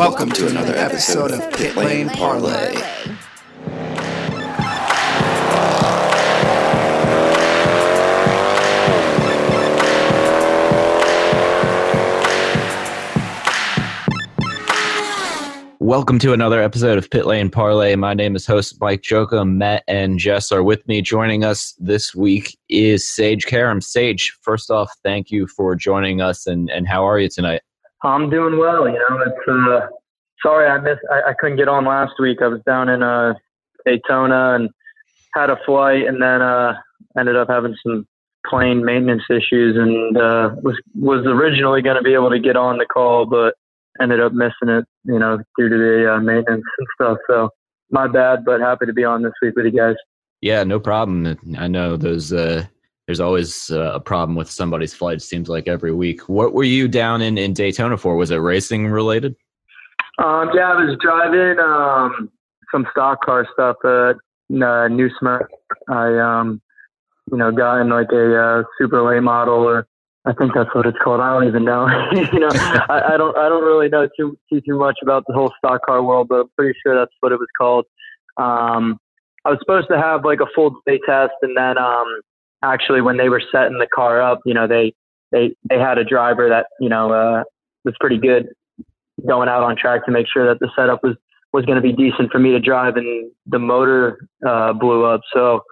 Welcome to another episode of Pit Lane Parlay. Welcome to another episode of Pit Lane Parlay. My name is host Mike Joka. Matt and Jess are with me. Joining us this week is Sage Karam. Sage, first off, thank you for joining us, and how are you tonight? I'm doing well. It's sorry I couldn't get on last week. I was down in Daytona and had a flight, and then ended up having some plane maintenance issues, and was originally going to be able to get on the call, but ended up missing it, due to the maintenance and stuff. So my bad, but happy to be on this week with you guys. Yeah, no problem. I know there's always a problem with somebody's flight, it seems like every week. What were you down in Daytona for? Was it racing related? I was driving some stock car stuff at New Smyrna. I got in like a super late model, or I think that's what it's called. I don't even know. I don't really know too much about the whole stock car world, but I'm pretty sure that's what it was called. I was supposed to have like a full day test, and then actually when they were setting the car up, they had a driver that was pretty good going out on track to make sure that the setup was going to be decent for me to drive, and the motor blew up. So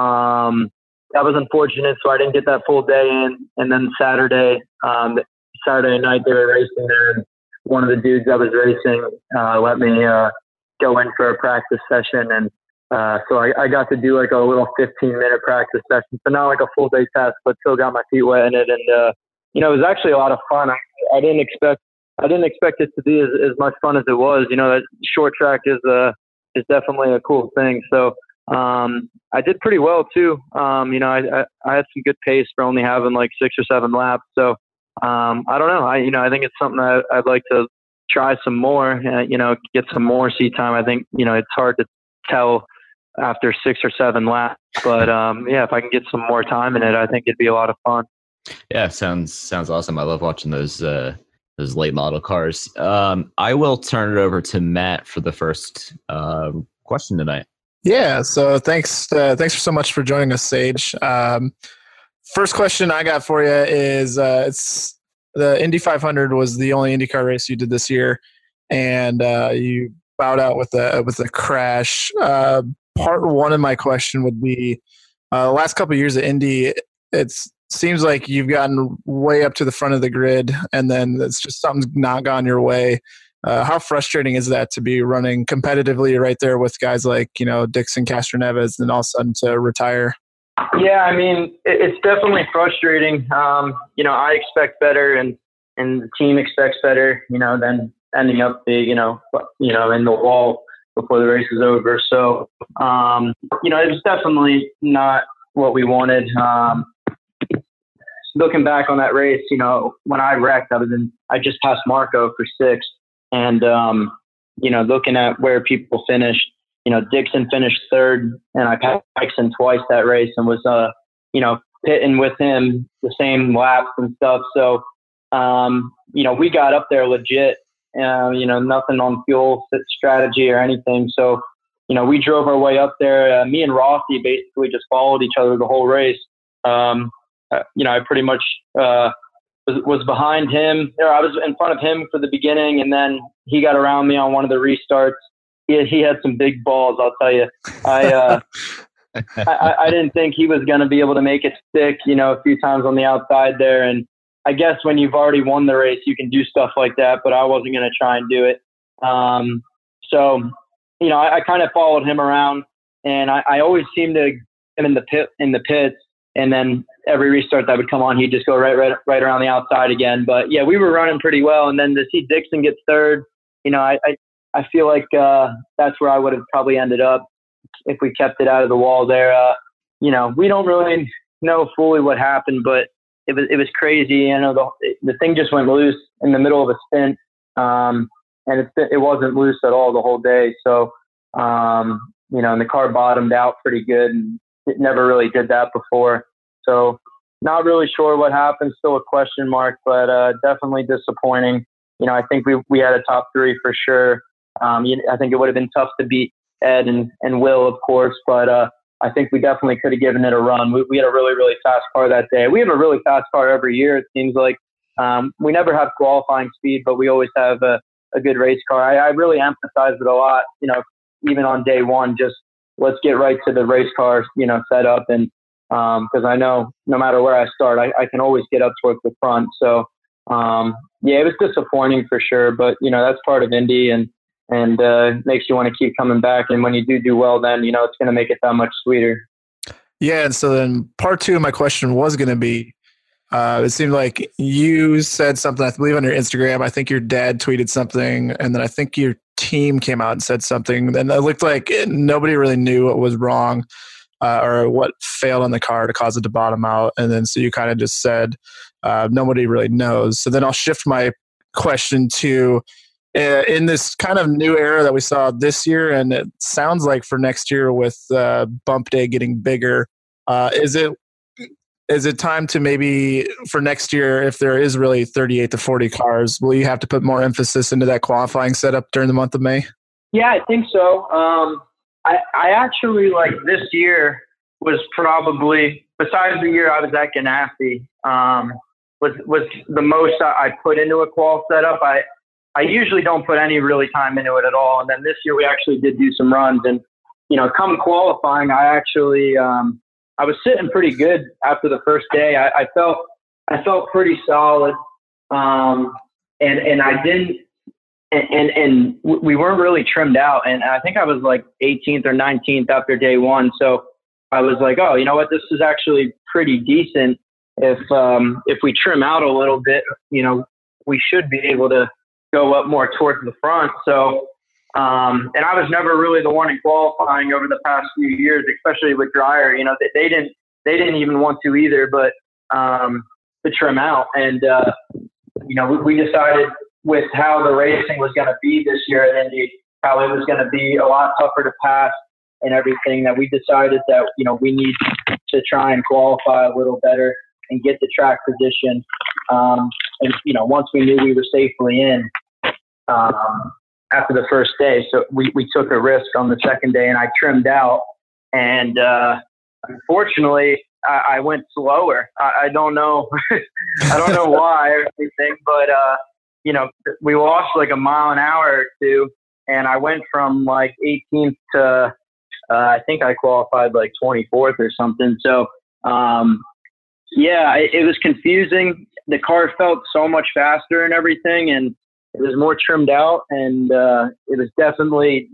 that was unfortunate. So I didn't get that full day in. And then Saturday night they were racing there, and one of the dudes that was racing let me go in for a practice session, and so I got to do like a little 15-minute practice session. So not like a full day test, but still got my feet wet in it. And it was actually a lot of fun. I didn't expect it to be as much fun as it was. That short track is definitely a cool thing. So I did pretty well too. I had some good pace for only having like 6 or 7 laps. So I don't know. I think it's something I'd like to try some more. Get some more seat time. I think it's hard to tell after 6 or 7 laps, but if I can get some more time in it, I think it'd be a lot of fun. Yeah, sounds awesome. I love watching those late model cars. I will turn it over to Matt for the first question tonight. Yeah, so thanks so much for joining us, Sage. First question I got for you is it's the Indy 500 was the only IndyCar race you did this year, and you bowed out with a crash. Part one of my question would be the last couple of years at Indy, it seems like you've gotten way up to the front of the grid, and then it's just something's not gone your way. How frustrating is that to be running competitively right there with guys like, Dixon, Castroneves, and all of a sudden to retire? Yeah, it's definitely frustrating. I expect better, and the team expects better, than ending up big, in the wall before the race is over. So, it was definitely not what we wanted. Looking back on that race, when I wrecked, I just passed Marco for 6th. And, looking at where people finished, Dixon finished 3rd, and I passed Dixon twice that race and was, pitting with him the same laps and stuff. So, we got up there legit, nothing on fuel strategy or anything. So, we drove our way up there. Me and Rossi basically just followed each other the whole race. I pretty much, was behind him. I was in front of him for the beginning, and then he got around me on one of the restarts. He had some big balls, I'll tell you. I didn't think he was going to be able to make it stick, a few times on the outside there. And I guess when you've already won the race, you can do stuff like that, but I wasn't going to try and do it. I kind of followed him around, and I always seemed to get him in the pits. And then every restart that would come on, he'd just go right around the outside again. But yeah, we were running pretty well. And then to see Dixon get 3rd, I feel like that's where I would have probably ended up if we kept it out of the wall there. We don't really know fully what happened, but it was crazy. The thing just went loose in the middle of a stint, and it wasn't loose at all the whole day. So and the car bottomed out pretty good, and it never really did that before. So not really sure what happened. Still a question mark, but definitely disappointing. I think we had a top 3 for sure. I think it would have been tough to beat Ed and Will, of course, but I think we definitely could have given it a run. We had a really, really fast car that day. We have a really fast car every year, it seems like. We never have qualifying speed, but we always have a good race car. I really emphasize it a lot, even on day one, just let's get right to the race car, setup. And because I know no matter where I start, I can always get up towards the front. So, it was disappointing for sure, but, that's part of Indy and makes you want to keep coming back. And when you do well, then, it's going to make it that much sweeter. Yeah. And so then part 2 of my question was going to be, it seemed like you said something, I believe, on your Instagram. I think your dad tweeted something, and then I think your team came out and said something. And it looked like nobody really knew what was wrong or what failed on the car to cause it to bottom out. And then so you kind of just said nobody really knows. So then I'll shift my question to in this kind of new era that we saw this year, and it sounds like for next year with bump day getting bigger, is it time to maybe for next year, if there is really 38 to 40 cars, will you have to put more emphasis into that qualifying setup during the month of May? Yeah, I think so. I actually, like, this year was probably, besides the year I was at Ganassi, was the most I put into a qual setup. I usually don't put any really time into it at all. And then this year we actually did do some runs. And, come qualifying, I actually I was sitting pretty good after the first day. I felt pretty solid. And I didn't, and we weren't really trimmed out. And I think I was like 18th or 19th after day one. So I was like, oh, you know what? This is actually pretty decent. If we trim out a little bit, we should be able to go up more towards the front. So, and I was never really the one in qualifying over the past few years, especially with Dreyer. They didn't even want to either, but to trim out. And we decided with how the racing was going to be this year at Indy, how it was going to be a lot tougher to pass and everything, that we decided that we need to try and qualify a little better and get the track position. And once we knew we were safely in. After the first day. So we took a risk on the second day and I trimmed out. And unfortunately, I went slower. I don't know. I don't know why or anything, but, we lost like a mile an hour or two. And I went from like 18th to, I think I qualified like 24th or something. So, it was confusing. The car felt so much faster and everything. And it was more trimmed out, and it was definitely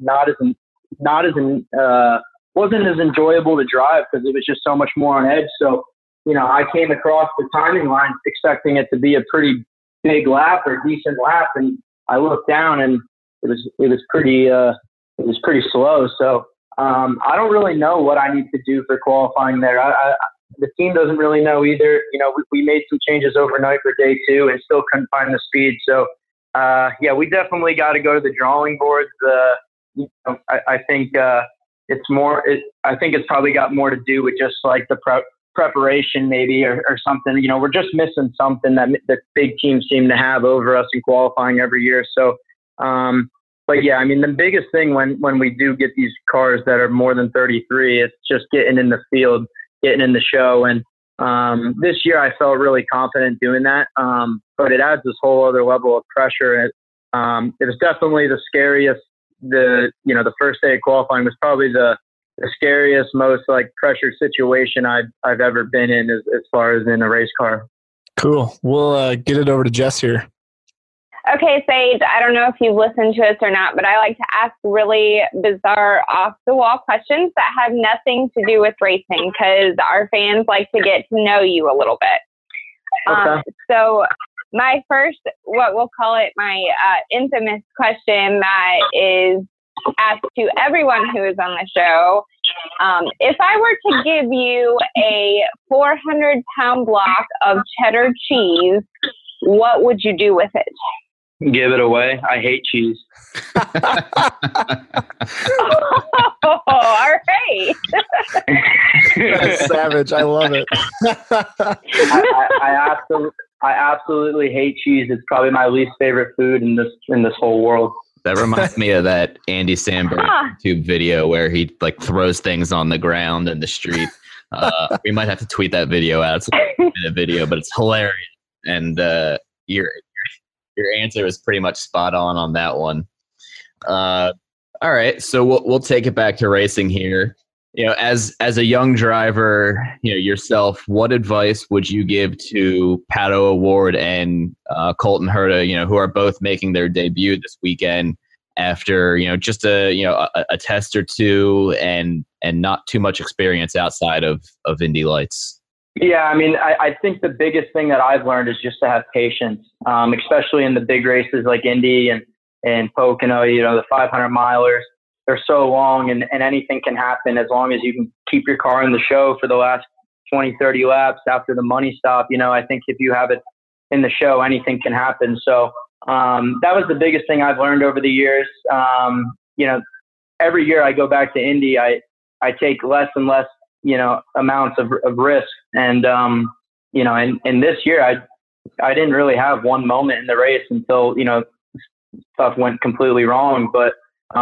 wasn't as enjoyable to drive because it was just so much more on edge. So, I came across the timing line expecting it to be a pretty big lap or decent lap, and I looked down and it was pretty slow. So I don't really know what I need to do for qualifying there. The team doesn't really know either. We made some changes overnight for day 2 and still couldn't find the speed. So. We definitely got to go to the drawing boards. I think it's more. I think it's probably got more to do with just like the preparation, maybe, or something. We're just missing something that the big teams seem to have over us in qualifying every year. So, the biggest thing when we do get these cars that are more than 33, it's just getting in the field, getting in the show, and. This year I felt really confident doing that. But it adds this whole other level of pressure. It was definitely the scariest. The first day of qualifying was probably the scariest, most like pressured situation I've ever been in as far as in a race car. Cool. We'll get it over to Jess here. Okay, Sage, I don't know if you've listened to us or not, but I like to ask really bizarre off-the-wall questions that have nothing to do with racing because our fans like to get to know you a little bit. Okay. So my first, what we'll call it, my infamous question that is asked to everyone who is on the show. If I were to give you a 400-pound block of cheddar cheese, what would you do with it? Give it away. I hate cheese. All right. That's savage. I love it. I absolutely hate cheese. It's probably my least favorite food in this whole world. That reminds me of that Andy Samberg YouTube video where he like throws things on the ground in the street. We might have to tweet that video out. It's a video, but it's hilarious. And your answer is pretty much spot on that one. All right, so we'll take it back to racing here. You know, as a young driver, you know, yourself, what advice would you give to Pato O'Ward and Colton Herta, you know, who are both making their debut this weekend after, you know, just a test or two and not too much experience outside of Indy Lights? Yeah, I mean, I think the biggest thing that I've learned is just to have patience, especially in the big races like Indy and Pocono, you know, the 500 milers. They're so long and anything can happen as long as you can keep your car in the show for the last 20, 30 laps after the money stop. You know, I think if you have it in the show, anything can happen. So that was the biggest thing I've learned over the years. You know, every year I go back to Indy, I take less and less, you know, amounts of risk. And, you know, and this year I didn't really have one moment in the race until, you know, stuff went completely wrong. But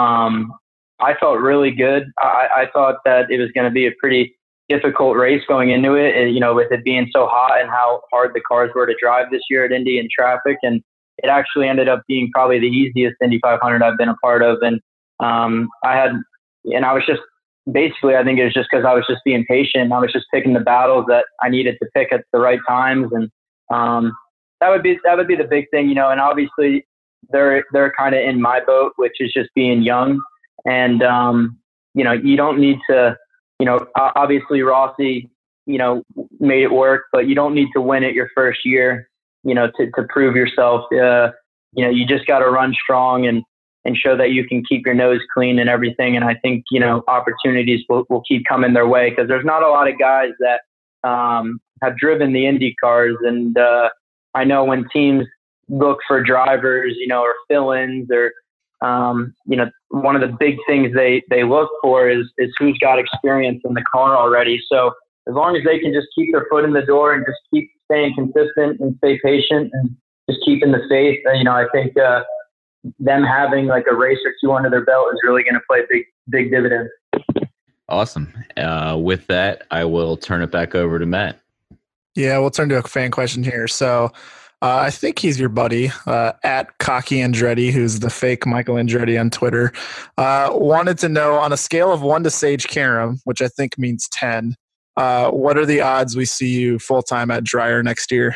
I felt really good. I thought that it was going to be a pretty difficult race going into it, and, you know, with it being so hot and how hard the cars were to drive this year at Indy in traffic. And it actually ended up being probably the easiest Indy 500 I've been a part of. And I was just basically, I think it was just because I was just being patient. I was just picking the battles that I needed to pick at the right times. And that would be the big thing, you know, and obviously they're kind of in my boat, which is just being young. And, you know, you don't need to, you know, obviously Rossi, you know, made it work, but you don't need to win it your first year, you know, to prove yourself. You know, you just got to run strong and show that you can keep your nose clean and everything. And I think, you know, opportunities will keep coming their way because there's not a lot of guys that have driven the Indy cars. And I know when teams look for drivers, you know, or fill-ins or, you know, one of the big things they look for is who's got experience in the car already. So as long as they can just keep their foot in the door and just keep staying consistent and stay patient and just keeping the faith, you know, I think them having like a race or two under their belt is really going to play big dividends. Awesome. With that, I will turn it back over to Matt. Yeah, we'll turn to a fan question here. So I think he's your buddy at Cocky Andretti, who's the fake Michael Andretti on Twitter. Wanted to know, on a scale of 1 to Sage Karam, which I think means 10, what are the odds we see you full-time at Dreyer next year?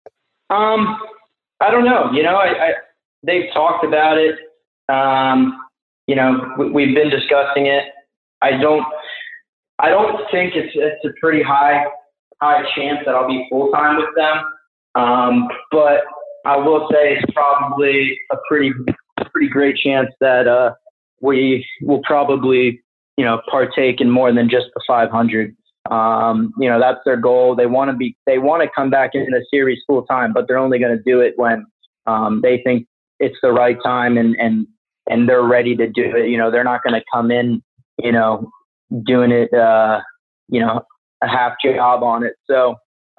I don't know. You know, they've talked about it. You know, we've been discussing it. I don't think it's a pretty high chance that I'll be full-time with them. But I will say it's probably a pretty great chance that we will probably, you know, partake in more than just the 500. You know, that's their goal. They want to come back into the series full time, but they're only going to do it when they think it's the right time and they're ready to do it. You know, they're not going to come in, you know, doing it, you know, a half job on it. So,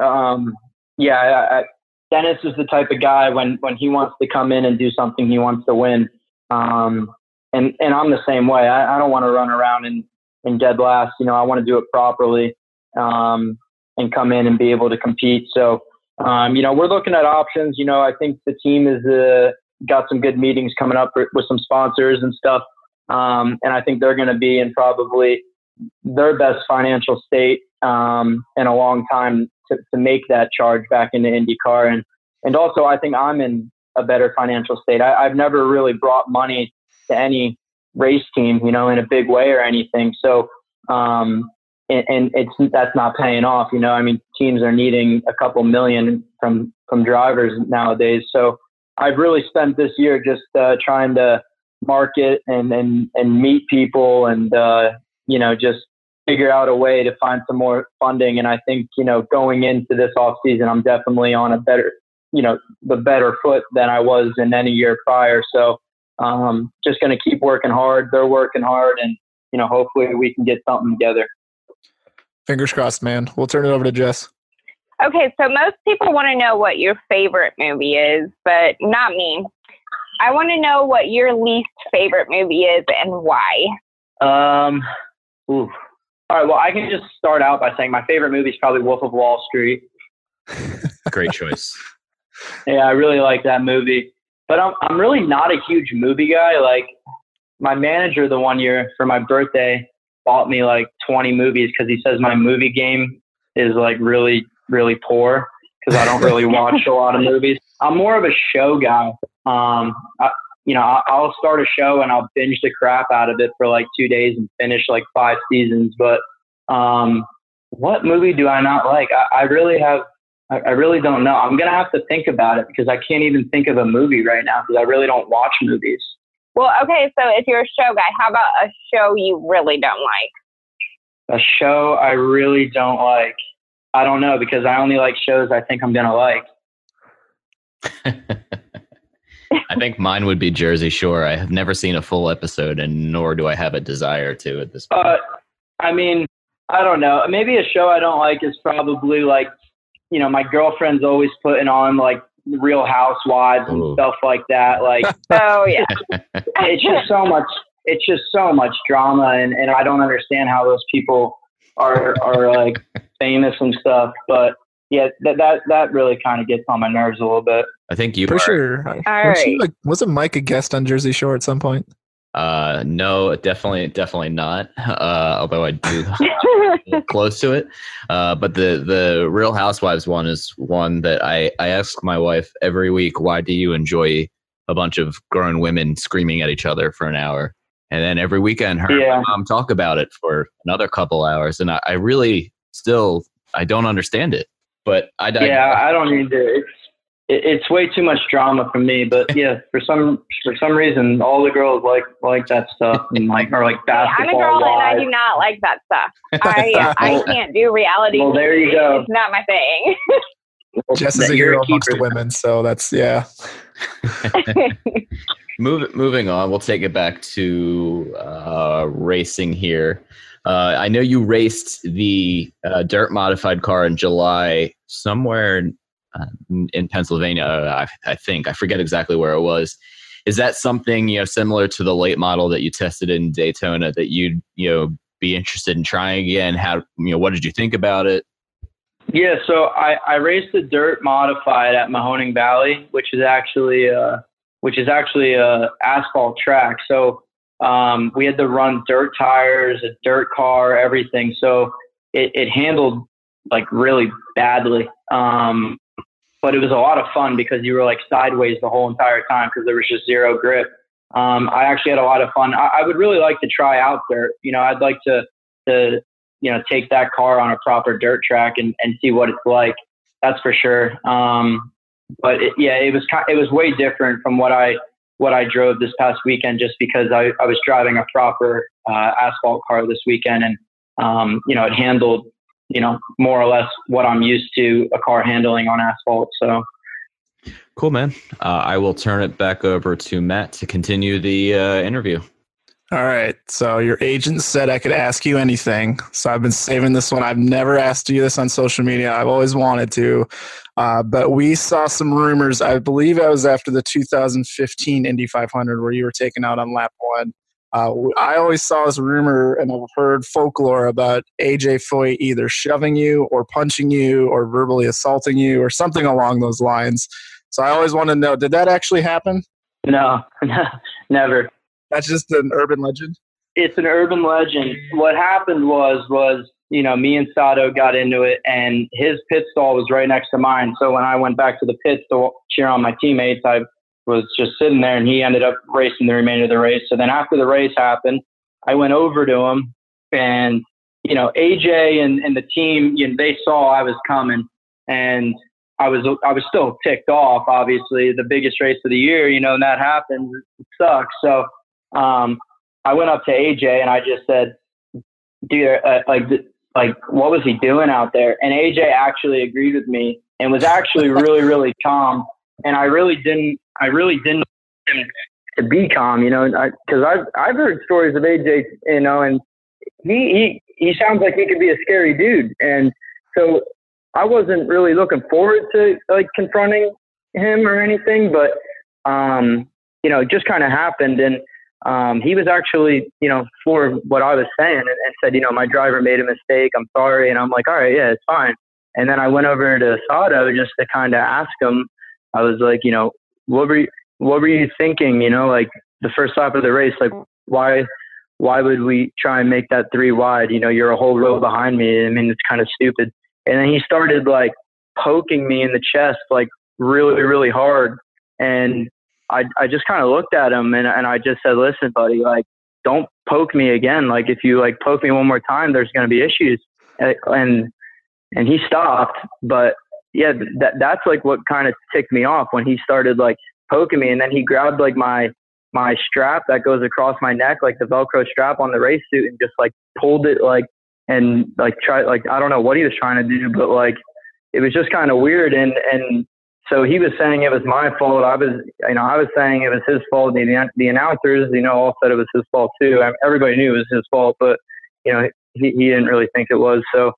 yeah, Dennis is the type of guy when he wants to come in and do something, he wants to win. And I'm the same way. I don't want to run around in dead last. You know, I want to do it properly and come in and be able to compete. So, you know, we're looking at options. You know, I think the team is got some good meetings coming up with some sponsors and stuff. And I think they're going to be in probably their best financial state in a long time to make that charge back into IndyCar. And also I think I'm in a better financial state. I've never really brought money to any race team, you know, in a big way or anything. So, and that's not paying off, you know. I mean, teams are needing a couple million from drivers nowadays. So I've really spent this year just trying to market and meet people and, you know, just figure out a way to find some more funding. And I think, you know, going into this off season, I'm definitely on a better, you know, the better foot than I was in any year prior. So just going to keep working hard. They're working hard and, you know, hopefully we can get something together. Fingers crossed, man. We'll turn it over to Jess. Okay, so most people want to know what your favorite movie is, but not me. I want to know what your least favorite movie is and why. All right, well, I can just start out by saying my favorite movie is probably Wolf of Wall Street. Great choice. Yeah, I really like that movie. But I'm really not a huge movie guy. Like, my manager the one year for my birthday bought me like 20 movies because he says my movie game is like really, really poor because I don't really watch a lot of movies. I'm more of a show guy. I'll start a show and I'll binge the crap out of it for like 2 days and finish like 5 seasons. But what movie do I not like? I really don't know. I'm going to have to think about it because I can't even think of a movie right now because I really don't watch movies. Well, okay, so if you're a show guy, how about a show you really don't like? A show I really don't like. I don't know because I only like shows I think I'm going to like. I think mine would be Jersey Shore. I have never seen a full episode, and nor do I have a desire to at this point. I mean, I don't know. Maybe a show I don't like is probably like, my girlfriend's always putting on like Real Housewives and stuff like that. Like, oh yeah, it's just so much drama, and I don't understand how those people are like famous and stuff. But yeah, that really kind of gets on my nerves a little bit. I think you for sure. All right. Wasn't Mike a guest on Jersey Shore at some point? No, definitely not. Although I do close to it. But the Real Housewives one is one that I ask my wife every week, why do you enjoy a bunch of grown women screaming at each other for an hour? And then every weekend her and my mom talk about it for another couple hours. And I really still, I don't understand it. But I don't need to. It's way too much drama for me. But yeah, for some reason, all the girls like that stuff and are like basketball. I'm a girl live. and I do not like that stuff. I can't do reality. Well, there you go. It's not my thing. Jess is a hero amongst the women, so that's Moving on, we'll take it back to racing here. I know you raced the dirt modified car in July somewhere in Pennsylvania. I think I forget exactly where it was. Is that something similar to the late model that you tested in Daytona that you'd be interested in trying again? How what did you think about it? Yeah, so I raced the dirt modified at Mahoning Valley, which is actually a asphalt track. So we had to run dirt tires, a dirt car, everything. So it handled like really badly. But it was a lot of fun because you were like sideways the whole entire time because there was just zero grip. I actually had a lot of fun. I would really like to try out dirt. I'd like to take that car on a proper dirt track and see what it's like. That's for sure. But it was way different from what I drove this past weekend, just because I was driving a proper asphalt car this weekend, and it handled more or less what I'm used to a car handling on asphalt. So cool, man. I will turn it back over to Matt to continue the interview. All right. So your agent said I could ask you anything. So I've been saving this one. I've never asked you this on social media. I've always wanted to. But we saw some rumors. I believe it was after the 2015 Indy 500 where you were taken out on lap 1. I always saw this rumor and I've heard folklore about AJ Foyt either shoving you or punching you or verbally assaulting you or something along those lines. So I always want to know, did that actually happen? No, never. That's just an urban legend? It's an urban legend. What happened was me and Sato got into it, and his pit stall was right next to mine. So when I went back to the pits to cheer on my teammates, I was just sitting there, and he ended up racing the remainder of the race. So then after the race happened, I went over to him, and AJ and the team, they saw I was coming, and I was still ticked off. Obviously, the biggest race of the year, and that happens. It sucks. So I went up to AJ and I just said, dude, like what was he doing out there? And AJ actually agreed with me and was actually really, really calm. And I really didn't want him to be calm, because I've heard stories of AJ, and he sounds like he could be a scary dude. And so I wasn't really looking forward to like confronting him or anything, but you know, it just kind of happened. And he was actually, you know, for what I was saying and said, you know, my driver made a mistake. I'm sorry. And I'm like, all right, yeah, it's fine. And then I went over to Sato just to kind of ask him. I was like, you know, what were you thinking? You know, like the first lap of the race, like why would we try and make that 3 wide? You know, you're a whole row behind me. I mean, it's kind of stupid. And then he started like poking me in the chest, like really, really hard. And I just kind of looked at him and I just said, listen, buddy, like, don't poke me again. Like, if you like poke me one more time, there's going to be issues. And he stopped. But yeah, that's like what kind of ticked me off when he started like poking me. And then he grabbed like my strap that goes across my neck, like the Velcro strap on the race suit, and just like pulled it like, and like tried, like, I don't know what he was trying to do, but like, it was just kind of weird. And so he was saying it was my fault. I was saying it was his fault. The announcers, you know, all said it was his fault too. Everybody knew it was his fault, but you know, he didn't really think it was. So,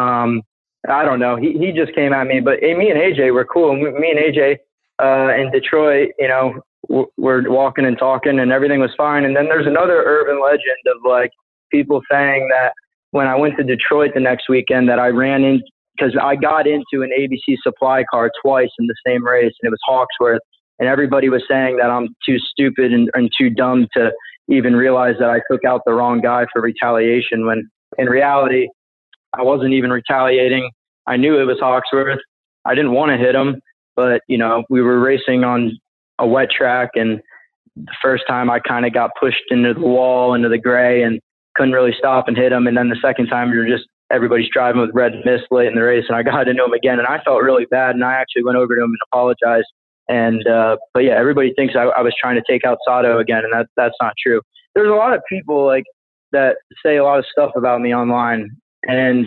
I don't know. He just came at me, but me and AJ were cool. Me and AJ, in Detroit, you know, we're walking and talking and everything was fine. And then there's another urban legend of like people saying that when I went to Detroit the next weekend that I ran in, because I got into an ABC supply car twice in the same race, and it was Hawksworth, and everybody was saying that I'm too stupid and too dumb to even realize that I took out the wrong guy for retaliation, when in reality, I wasn't even retaliating. I knew it was Hawksworth. I didn't want to hit him, but, you know, we were racing on a wet track, and the first time I kind of got pushed into the wall, into the gray, and couldn't really stop and hit him. And then the second time, everybody's driving with red mist late in the race, and I got into him again, and I felt really bad, and I actually went over to him and apologized. And but yeah, everybody thinks I was trying to take out Sato again, and that's not true. There's a lot of people like that say a lot of stuff about me online, and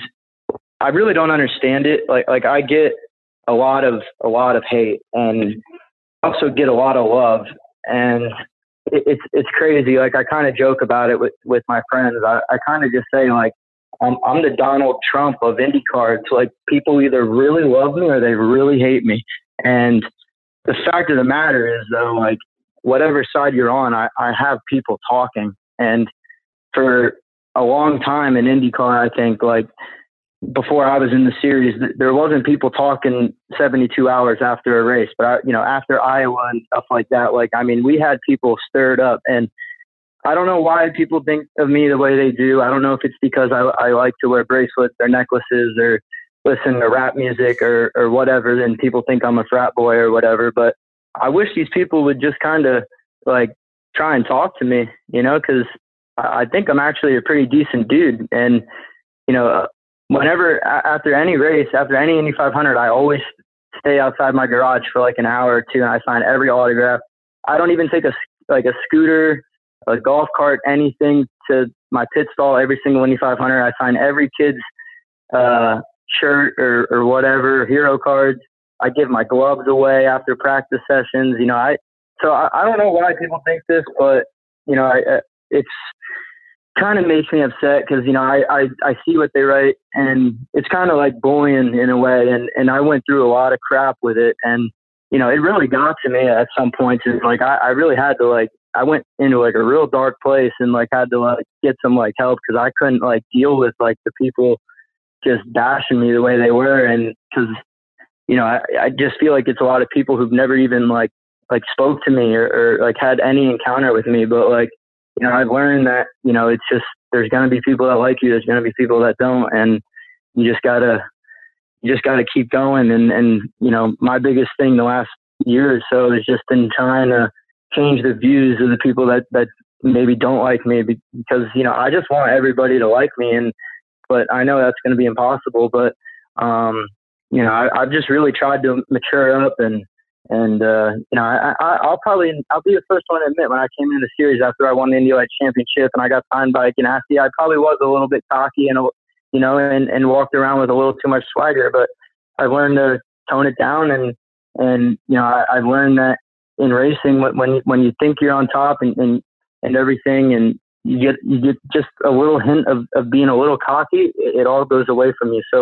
I really don't understand it. Like I get a lot of hate, and also get a lot of love, and it's crazy. Like I kind of joke about it with my friends. I kind of just say like, I'm the Donald Trump of IndyCar. It's like people either really love me or they really hate me. And the fact of the matter is though, like whatever side you're on, I have people talking. And for a long time in IndyCar, I think like before I was in the series, there wasn't people talking 72 hours after a race, but after Iowa and stuff like that, like, I mean, we had people stirred up, and I don't know why people think of me the way they do. I don't know if it's because I like to wear bracelets or necklaces or listen to rap music or whatever, and people think I'm a frat boy or whatever. But I wish these people would just kind of like try and talk to me, you know, because I think I'm actually a pretty decent dude. And, you know, whenever after any race, after any Indy 500, I always stay outside my garage for like an hour or two, and I sign every autograph. I don't even take a scooter, a golf cart, anything to my pit stall. Every single Indy 500, I sign every kid's shirt or whatever, hero cards. I give my gloves away after practice sessions. You know, I don't know why people think this, but you know, it's kind of makes me upset because, you know, I see what they write, and it's kind of like bullying in a way. And I went through a lot of crap with it, and, you know, it really got to me at some points. And like, I really had to like, I went into like a real dark place and like had to like get some like help, because I couldn't like deal with like the people just bashing me the way they were. And because, you know, I just feel like it's a lot of people who've never even like spoke to me or like had any encounter with me. But like, you know, I've learned that, you know, it's just, there's going to be people that like you. There's going to be people that don't. And you just gotta keep going. And, you know, my biggest thing the last year or so has just been trying to change the views of the people that maybe don't like me, because, you know, I just want everybody to like me. But I know that's going to be impossible. But, you know, I've just really tried to mature up, and you know, I'll be the first one to admit, when I came into the series after I won the Indy Lights Championship and I got signed by Ganassi, I probably was a little bit cocky and, you know, and walked around with a little too much swagger. But I learned to tone it down, and you know, I've learned that in racing, when you think you're on top and everything, and you get just a little hint of being a little cocky, it all goes away from you. So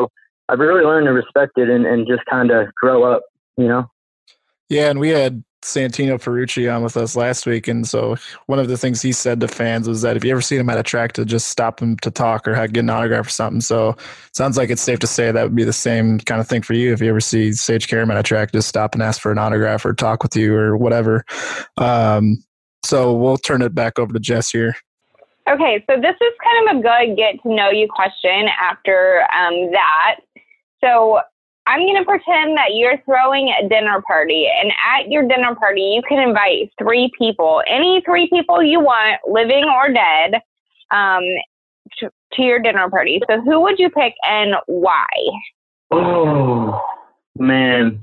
I've really learned to respect it and just kind of grow up, you know? Yeah, and we had Santino Ferrucci on with us last week, and so one of the things he said to fans was that if you ever see him at a track, to just stop him to talk or get an autograph or something. So it sounds like it's safe to say that would be the same kind of thing for you. If you ever see Sage Karam at a track, just stop and ask for an autograph or talk with you or whatever. So we'll turn it back over to Jess here. Okay, so this is kind of a good get to know you question after that. So I'm going to pretend that you're throwing a dinner party, and at your dinner party, you can invite 3 people, any 3 people you want, living or dead, to your dinner party. So who would you pick and why? Oh, man.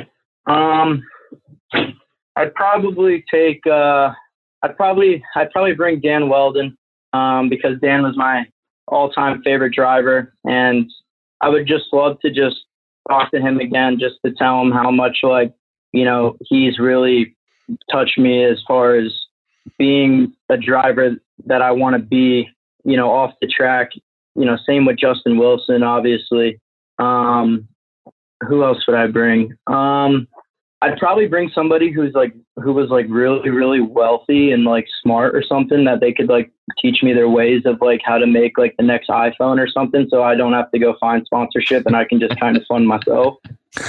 I'd probably take, I'd probably bring Dan Weldon, because Dan was my all-time favorite driver, and I would just love to just talk to him again, just to tell him how much, like, you know, he's really touched me as far as being a driver that I want to be, you know, off the track. You know, same with Justin Wilson, obviously. Who else would I bring? I'd probably bring somebody who was like really, really wealthy and like smart or something, that they could like teach me their ways of like how to make like the next iPhone or something. So I don't have to go find sponsorship and I can just kind of fund myself.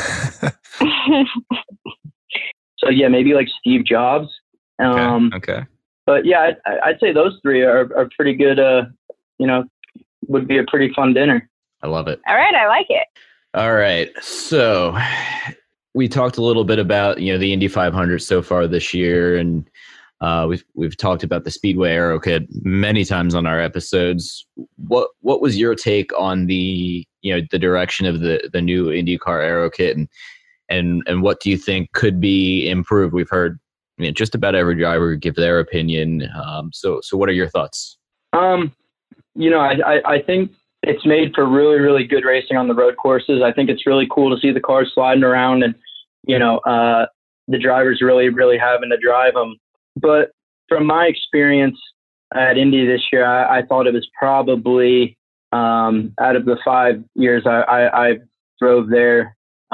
So yeah, maybe like Steve Jobs. Okay. But yeah, I'd say those 3 are pretty good. You know, would be a pretty fun dinner. I love it. All right, I like it. All right. So we talked a little bit about, you know, the Indy 500 so far this year, and we've talked about the Speedway Aero Kit many times on our episodes. What was your take on the, you know, the direction of the new IndyCar Aero Kit, and what do you think could be improved? We've heard, I mean, just about every driver give their opinion. So what are your thoughts? You know, I think it's made for really, really good racing on the road courses. I think it's really cool to see the cars sliding around and, you know, the drivers really, really having to drive them. But from my experience at Indy this year, I thought it was probably, out of the 5 years I drove there,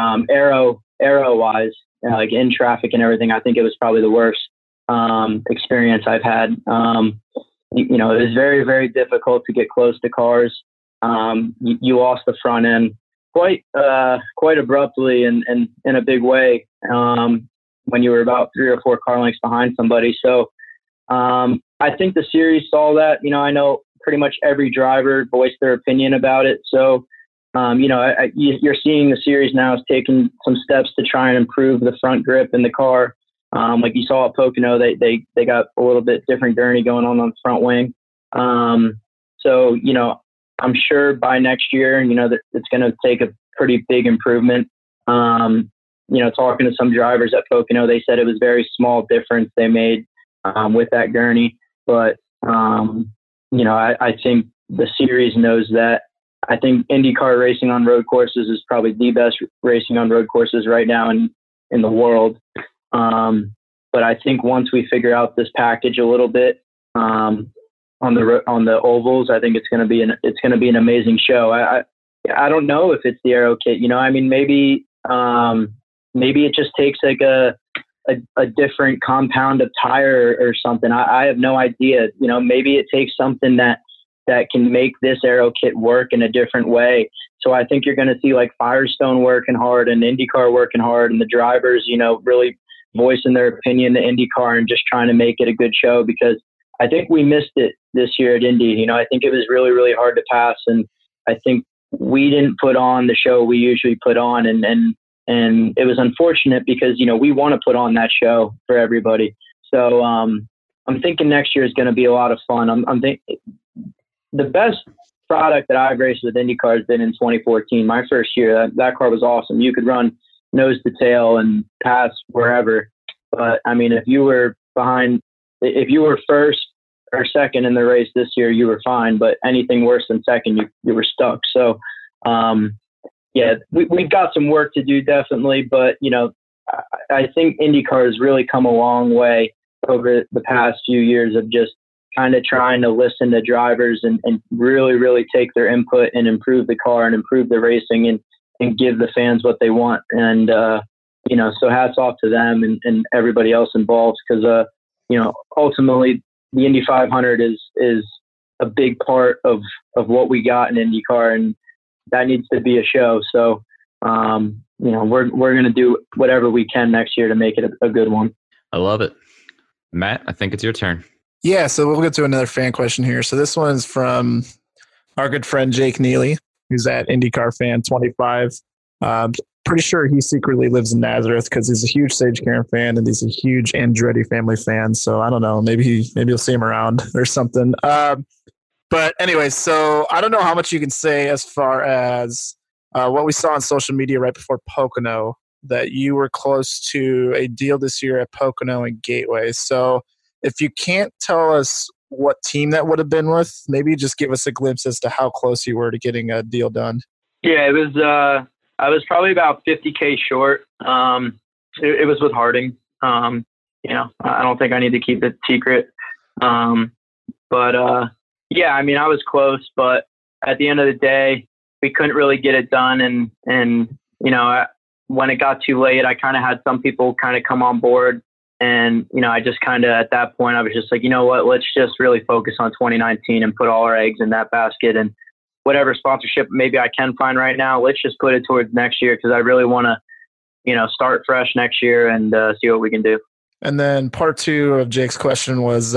aero-wise, like in traffic and everything, I think it was probably the worst experience I've had. You know, it was very, very difficult to get close to cars. You lost the front end quite abruptly and in a big way when you were about 3 or 4 car lengths behind somebody. So I think the series saw that. You know, I know pretty much every driver voiced their opinion about it. So, you know, you're seeing the series now is taking some steps to try and improve the front grip in the car. Like you saw at Pocono, they got a little bit different gurney going on the front wing. So, you know, I'm sure by next year, you know, that it's going to take a pretty big improvement. You know, talking to some drivers at Pocono, they said it was very small difference they made with that gurney. But, you know, I think the series knows that. I think IndyCar racing on road courses is probably the best racing on road courses right now in the world. But I think once we figure out this package a little bit on the ovals, I think it's going to be an amazing show. I don't know if it's the Aero Kit. You know, I mean, maybe it just takes like a different compound of tire or something. I have no idea. You know, maybe it takes something that can make this Aero Kit work in a different way. So I think you're going to see like Firestone working hard and IndyCar working hard, and the drivers, you know, really voicing their opinion to IndyCar and just trying to make it a good show, because I think we missed it this year at Indy. You know, I think it was really, really hard to pass, and I think we didn't put on the show we usually put on, and it was unfortunate because, you know, we want to put on that show for everybody. So I'm thinking next year is going to be a lot of fun. I'm thinking the best product that I've raced with IndyCar has been in 2014. My first year, that car was awesome. You could run nose to tail and pass wherever. But I mean, if you were first or second in the race this year, you were fine. But anything worse than second, you were stuck. So, yeah, we've got some work to do, definitely. But, you know, I think IndyCar has really come a long way over the past few years of just kind of trying to listen to drivers and really, really take their input and improve the car and improve the racing. And and give the fans what they want. And, so hats off to them and everybody else involved, because, ultimately the Indy 500 is a big part of what we got in IndyCar, and that needs to be a show. So, we're going to do whatever we can next year to make it a good one. I love it. Matt, I think it's your turn. Yeah, so we'll get to another fan question here. So this one's from our good friend Jake Neely, who's at IndyCar Fan 25. Pretty sure he secretly lives in Nazareth because he's a huge Sage Karam fan and he's a huge Andretti family fan. So I don't know, maybe you'll see him around or something. But anyway, so I don't know how much you can say as far as what we saw on social media right before Pocono, that you were close to a deal this year at Pocono and Gateway. So if you can't tell us what team that would have been with, maybe just give us a glimpse as to how close you were to getting a deal done. Yeah, it was. I was probably about $50K short. It was with Harding. I don't think I need to keep it secret. I was close, but at the end of the day, we couldn't really get it done. And when it got too late, I kind of had some people kind of come on board. And, I just kind of, at that point, I was just like, you know what, let's just really focus on 2019 and put all our eggs in that basket. And whatever sponsorship maybe I can find right now, let's just put it towards next year, because I really want to, start fresh next year and see what we can do. And then part two of Jake's question was,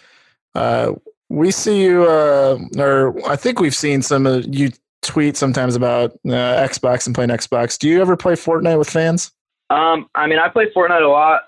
we see you, or I think we've seen some of you tweet sometimes about Xbox and playing Xbox. Do you ever play Fortnite with fans? I play Fortnite a lot.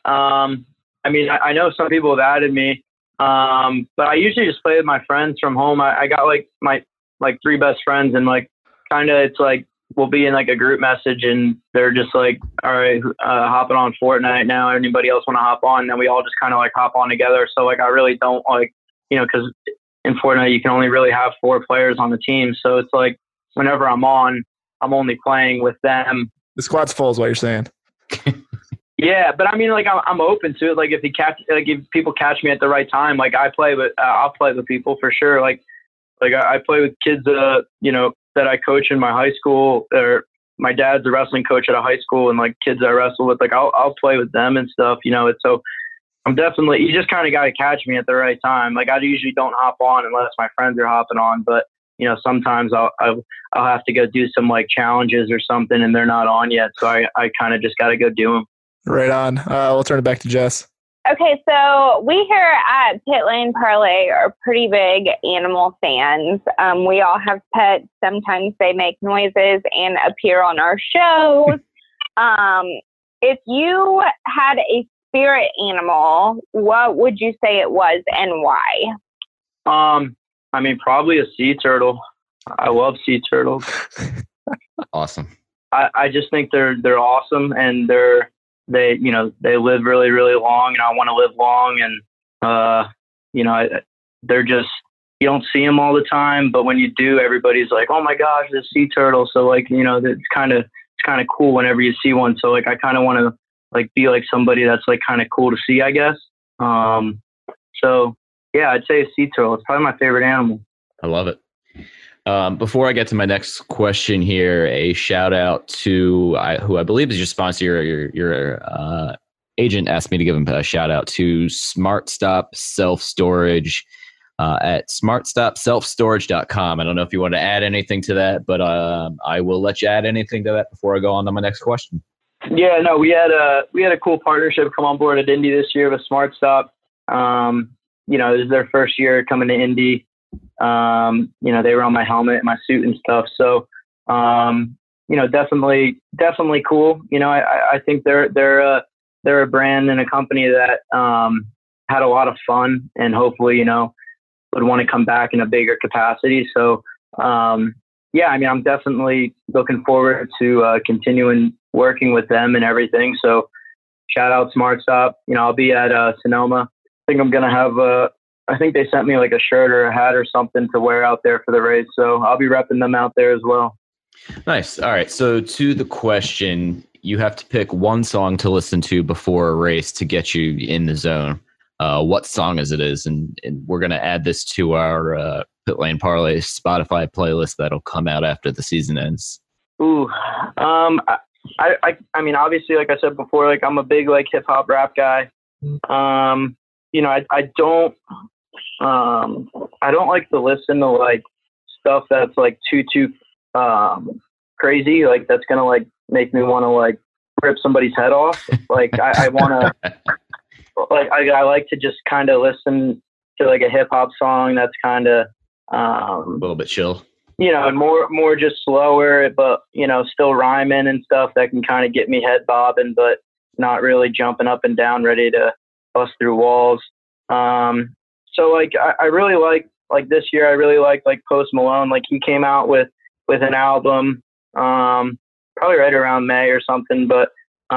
I know some people have added me, but I usually just play with my friends from home. I got my three best friends, and it's like we'll be in a group message and they're just like, all right, hopping on Fortnite now. Anybody else want to hop on? And then we all just kind of hop on together. So I really don't because in Fortnite you can only really have 4 players on the team. So it's whenever I'm on, I'm only playing with them. The squad's full is what you're saying. Yeah, but I'm open to it. If people catch me at the right time, I'll play with people for sure. I play with kids, that I coach in my high school, or my dad's a wrestling coach at a high school, and kids I wrestle with, I'll play with them and stuff, so I'm definitely, you just kind of got to catch me at the right time. I usually don't hop on unless my friends are hopping on, but sometimes I'll have to go do some challenges or something and they're not on yet. So I kind of just got to go do them. Right on. We'll turn it back to Jess. Okay, so we here at Pit Lane Parlay are pretty big animal fans. We all have pets. Sometimes they make noises and appear on our shows. If you had a spirit animal, what would you say it was and why? Probably a sea turtle. I love sea turtles. Awesome. I just think they're awesome, and they live really, really long, and I want to live long. And, they're just, you don't see them all the time, but when you do, everybody's like, oh my gosh, this sea turtle. So it's kind of cool whenever you see one. So I kind of want to be somebody that's kind of cool to see, I guess. So yeah, I'd say a sea turtle. It's probably my favorite animal. I love it. Before I get to my next question here, a shout out to who I believe is your sponsor. Your agent asked me to give him a shout out to SmartStop Self Storage at smartstopselfstorage.com. I don't know if you want to add anything to that, but I will let you add anything to that before I go on to my next question. Yeah, no, we had a cool partnership come on board at Indy this year with SmartStop. This is their first year coming to Indy. They were on my helmet, my suit and stuff. So, definitely cool. I think they're a brand and a company that, had a lot of fun and hopefully, would want to come back in a bigger capacity. So, I'm definitely looking forward to, continuing working with them and everything. So shout out SmartStop. I'll be at, Sonoma. I think I'm going to have I think they sent me a shirt or a hat or something to wear out there for the race. So I'll be repping them out there as well. Nice. All right. So to the question, you have to pick one song to listen to before a race to get you in the zone. What song is it? And we're going to add this to our Pit Lane Parlay Spotify playlist that'll come out after the season ends. Ooh, I mean, obviously, like I said before, like I'm a big like hip hop rap guy. You know, I don't like to listen to like stuff that's like too crazy. Like that's gonna like make me want to like rip somebody's head off. Like I want to, like I like to just kind of listen to like a hip hop song that's kind of A little bit chill. you know, more just slower, but you know, still rhyming and stuff that can kind of get me head bobbing, but not really jumping up and down, ready to bust through walls. So like I really like this year. I really like Post Malone. Like he came out with an album, probably right around May or something. But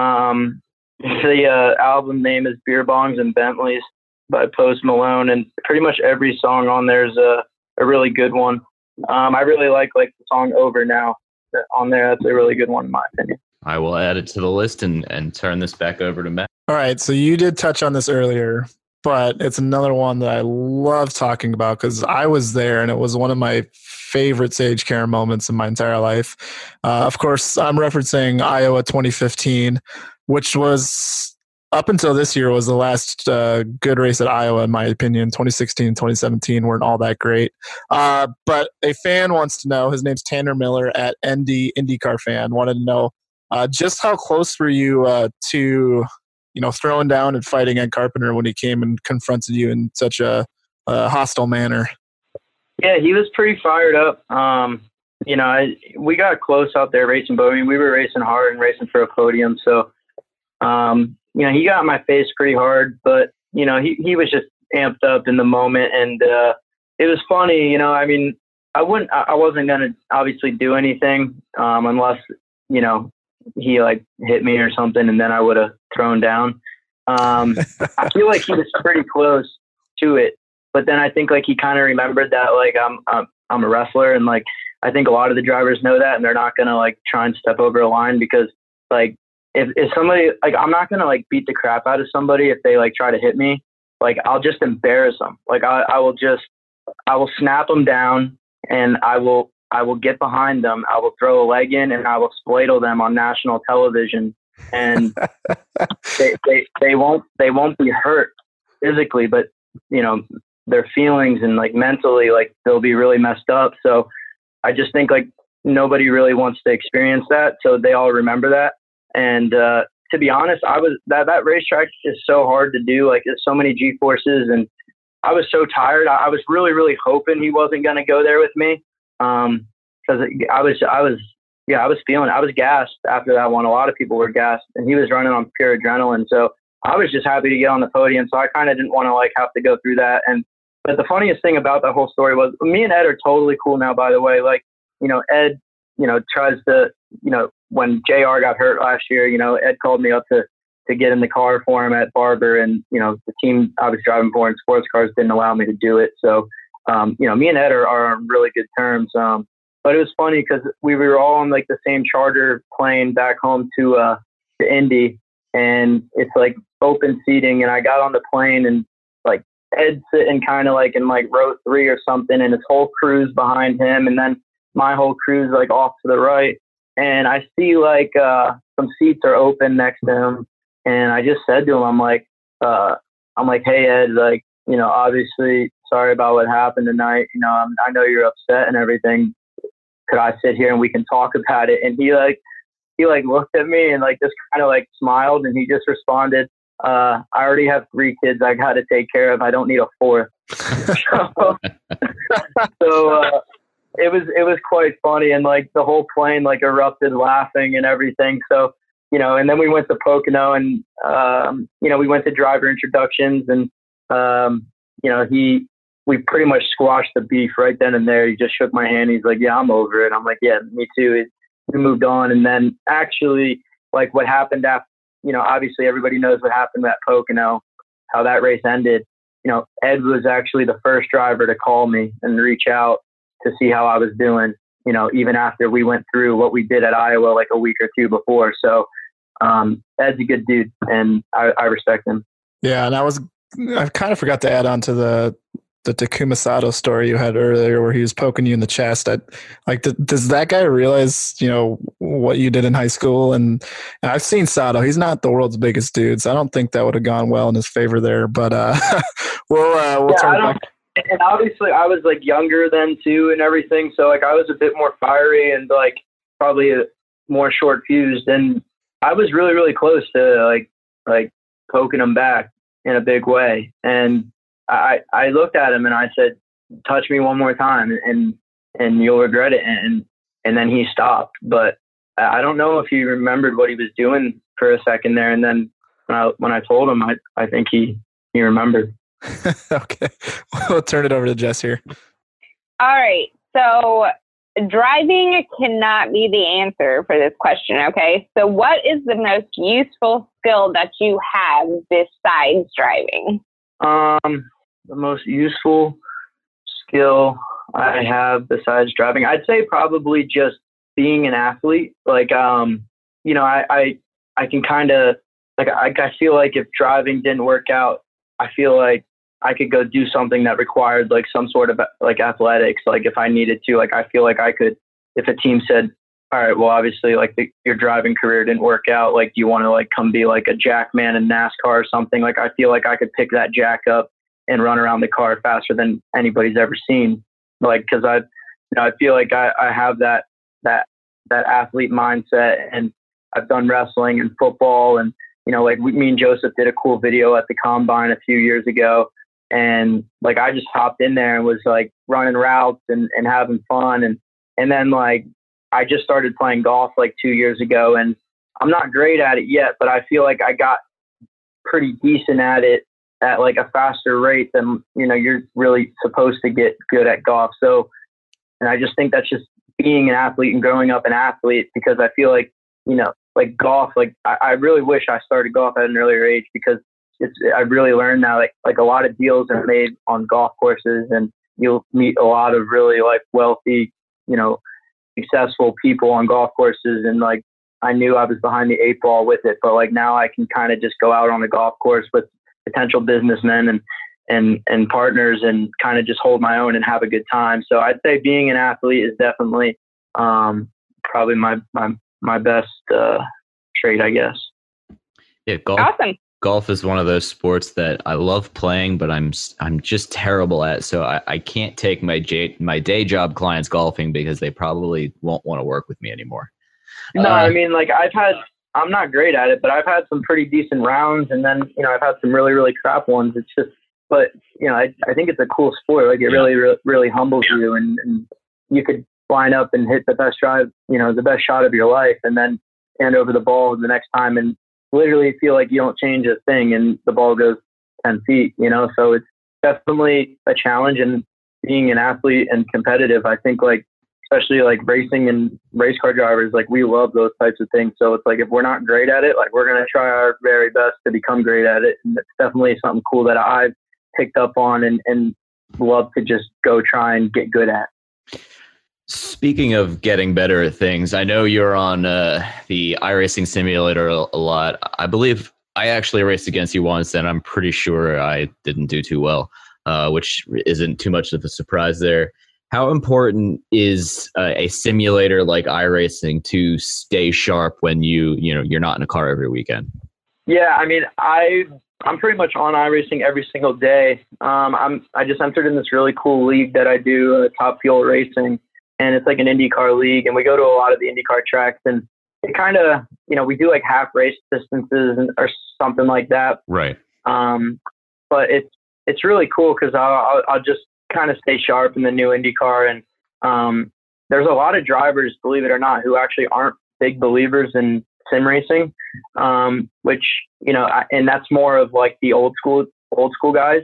the album name is Beer Bongs and Bentleys by Post Malone, and pretty much every song on there is a really good one. I really like the song Over Now on there. That's a really good one in my opinion. I will add it to the list and turn this back over to Matt. All right, so you did touch on this earlier, but it's another one that I love talking about because I was there and it was one of my favorite Sage Karam moments in my entire life. Of course, I'm referencing Iowa 2015, which was up until this year was the last good race at Iowa, in my opinion. 2016, 2017 weren't all that great. But a fan wants to know, his name's Tanner Miller at IndyCar fan, wanted to know just how close were you to, you know, throwing down and fighting Ed Carpenter when he came and confronted you in such a hostile manner? Yeah, he was pretty fired up. You know, we got close out there racing, but I mean, we were racing hard and racing for a podium. So, you know, he got in my face pretty hard, but, you know, he was just amped up in the moment. And it was funny, you know, I mean, I wasn't going to obviously do anything unless, you know, he like hit me or something, and then I would have thrown down. I feel like he was pretty close to it, but then I think like he kind of remembered that like I'm a wrestler, and like I think a lot of the drivers know that, and they're not gonna like try and step over a line because like if somebody like I'm not gonna like beat the crap out of somebody if they like try to hit me. Like I'll just embarrass them. Like I will snap them down, and I will get behind them. I will throw a leg in, and I will spladle them on national television. And they won't be hurt physically, but you know, their feelings and like mentally, like they'll be really messed up. So I just think like nobody really wants to experience that. So they all remember that. And to be honest, that racetrack is so hard to do. Like there's so many G-forces, and I was so tired. I was really, really hoping he wasn't going to go there with me. Cause I was feeling, I was gassed after that one. A lot of people were gassed, and he was running on pure adrenaline. So I was just happy to get on the podium. So I kind of didn't want to like have to go through that. But the funniest thing about that whole story was me and Ed are totally cool now, by the way. Like, you know, Ed, you know, tries to, you know, when JR got hurt last year, you know, Ed called me up to get in the car for him at Barber. And, you know, the team I was driving for in sports cars didn't allow me to do it. So, you know, me and Ed are on really good terms. But it was funny because we were all on like the same charter plane back home to Indy, and it's like open seating. And I got on the plane, and like Ed's sitting kind of like in like row 3 or something, and his whole crew's behind him, and then my whole crew's like off to the right. And I see like some seats are open next to him, and I just said to him, I'm like, hey Ed, like, you know, obviously sorry about what happened tonight. You know, I know you're upset and everything. Could I sit here and we can talk about it? And he looked at me and like just kind of like smiled, and he just responded, I already have 3 kids I got to take care of. I don't need a 4th. So it was quite funny, and like the whole plane like erupted laughing and everything. So, you know, and then we went to Pocono, and you know, we went to driver introductions, and you know, we pretty much squashed the beef right then and there. He just shook my hand. He's like, yeah, I'm over it. I'm like, yeah, me too. We moved on. And then actually, like what happened after, you know, obviously everybody knows what happened at Pocono, how that race ended. You know, Ed was actually the first driver to call me and reach out to see how I was doing, you know, even after we went through what we did at Iowa like a week or 2 before. So Ed's a good dude, and I respect him. Yeah, and I kind of forgot to add on to Takuma Sato story you had earlier where he was poking you in the chest. Does that guy realize, what you did in high school? And I've seen Sato. He's not the world's biggest dude, so I don't think that would have gone well in his favor there. But we'll turn it back. And obviously I was like younger then too and everything. So like I was a bit more fiery and like probably more short fused. And I was really, really close to like poking him back in a big way. And I looked at him and I said, touch me one more time and you'll regret it. And then he stopped, but I don't know if he remembered what he was doing for a second there. And then when I told him, I think he remembered. Okay. We'll turn it over to Jess here. All right. So driving cannot be the answer for this question. Okay. So what is the most useful skill that you have besides driving? The most useful skill I have besides driving, I'd say probably just being an athlete. Like, I can kind of I feel like if driving didn't work out, I feel like I could go do something that required like some sort of like athletics. Like if I needed to, like, I feel like I could, if a team said, all right, well, obviously like your driving career didn't work out. Like, do you want to like come be like a jack man in NASCAR or something? Like, I feel like I could pick that jack up and run around the car faster than anybody's ever seen. Like, cause I feel like I have that athlete mindset, and I've done wrestling and football, and, like me and Joseph did a cool video at the combine a few years ago. And like, I just hopped in there and was like running routes and having fun. And then like, I just started playing golf like 2 years ago, and I'm not great at it yet, but I feel like I got pretty decent at it at like a faster rate than, you're really supposed to get good at golf. So, and I just think that's just being an athlete and growing up an athlete, because I feel like, like golf, like I really wish I started golf at an earlier age, because I really learned now, like a lot of deals are made on golf courses, and you'll meet a lot of really like wealthy, successful people on golf courses. And like, I knew I was behind the 8 ball with it, but like now I can kind of just go out on a golf course with potential businessmen and partners and kind of just hold my own and have a good time. So I'd say being an athlete is definitely probably my best trait, I guess. Yeah, golf. Awesome. Golf is one of those sports that I love playing, but I'm just terrible at. So I can't take my day job clients golfing because they probably won't want to work with me anymore. No, I mean, like I'm not great at it, but I've had some pretty decent rounds, and then I've had some really, really crap ones. It's just, but I think it's a cool sport. Like it really, really, really humbles you, and you could line up and hit the best drive, the best shot of your life, and then hand over the ball the next time and literally feel like you don't change a thing and the ball goes 10 feet, so it's definitely a challenge. And being an athlete and competitive, I think like, especially like racing and race car drivers, like we love those types of things. So it's like, if we're not great at it, like we're going to try our very best to become great at it. And it's definitely something cool that I've picked up on and love to just go try and get good at. Speaking of getting better at things, I know you're on the iRacing simulator a lot. I believe I actually raced against you once, and I'm pretty sure I didn't do too well, which isn't too much of a surprise there. How important is a simulator like iRacing to stay sharp when you're not in a car every weekend? Yeah, I mean, I'm pretty much on iRacing every single day. I just entered in this really cool league that I do, Top Fuel Racing. And it's like an IndyCar league, and we go to a lot of the IndyCar tracks, and it kind of, we do like half race distances or something like that. Right. But it's really cool because I'll just kind of stay sharp in the new IndyCar. And there's a lot of drivers, believe it or not, who actually aren't big believers in sim racing, which, and that's more of like the old school guys.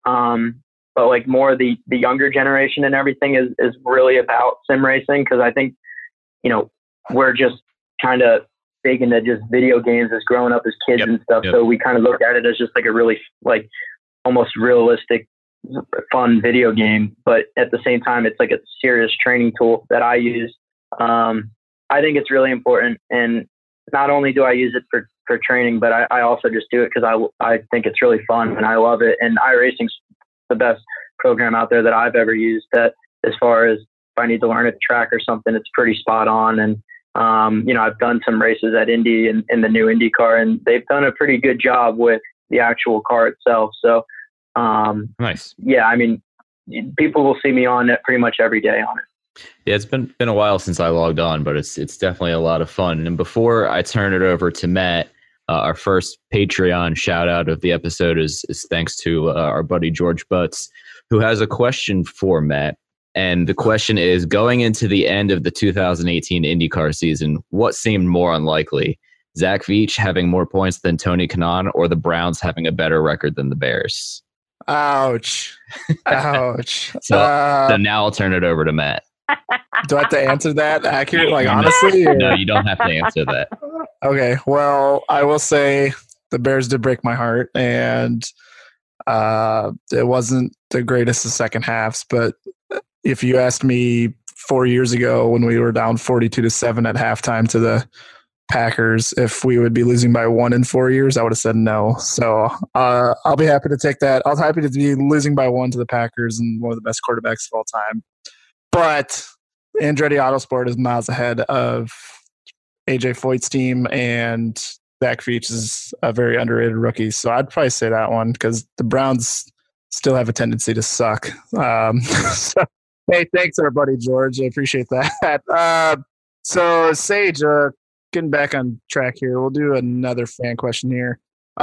But like more of the younger generation and everything is really about sim racing, because I think, we're just kind of big into just video games as growing up as kids and stuff. Yep. So we kind of look at it as just like a really like almost realistic, fun video game. But at the same time, it's like a serious training tool that I use. I think it's really important. And not only do I use it for training, but I also just do it because I think it's really fun and I love it. And iRacing's the best program out there that I've ever used that, as far as if I need to learn a track or something, it's pretty spot on. And, I've done some races at Indy and in the new Indy car, and they've done a pretty good job with the actual car itself. So, nice. Yeah, I mean, people will see me on it pretty much every day on it. Yeah, it's been a while since I logged on, but it's definitely a lot of fun. And before I turn it over to Matt, our first Patreon shout out of the episode is thanks to our buddy George Butts, who has a question for Matt. And the question is, going into the end of the 2018 IndyCar season, what seemed more unlikely? Zach Veach having more points than Tony Kanaan, or the Browns having a better record than the Bears? Ouch. Ouch. So now I'll turn it over to Matt. Do I have to answer that accurate? Like, honestly? Or? No, you don't have to answer that. Okay. Well, I will say the Bears did break my heart, and it wasn't the greatest of second halves. But if you asked me 4 years ago when we were down 42-7 at halftime to the Packers, if we would be losing by 1 in 4 years, I would have said no. So I'll be happy to take that. I'll be happy to be losing by 1 to the Packers and one of the best quarterbacks of all time. But Andretti Autosport is miles ahead of AJ Foyt's team, and Zach Veach is a very underrated rookie. So I'd probably say that one, because the Browns still have a tendency to suck. So, hey, thanks, our buddy George. I appreciate that. So Sage, getting back on track here, we'll do another fan question here.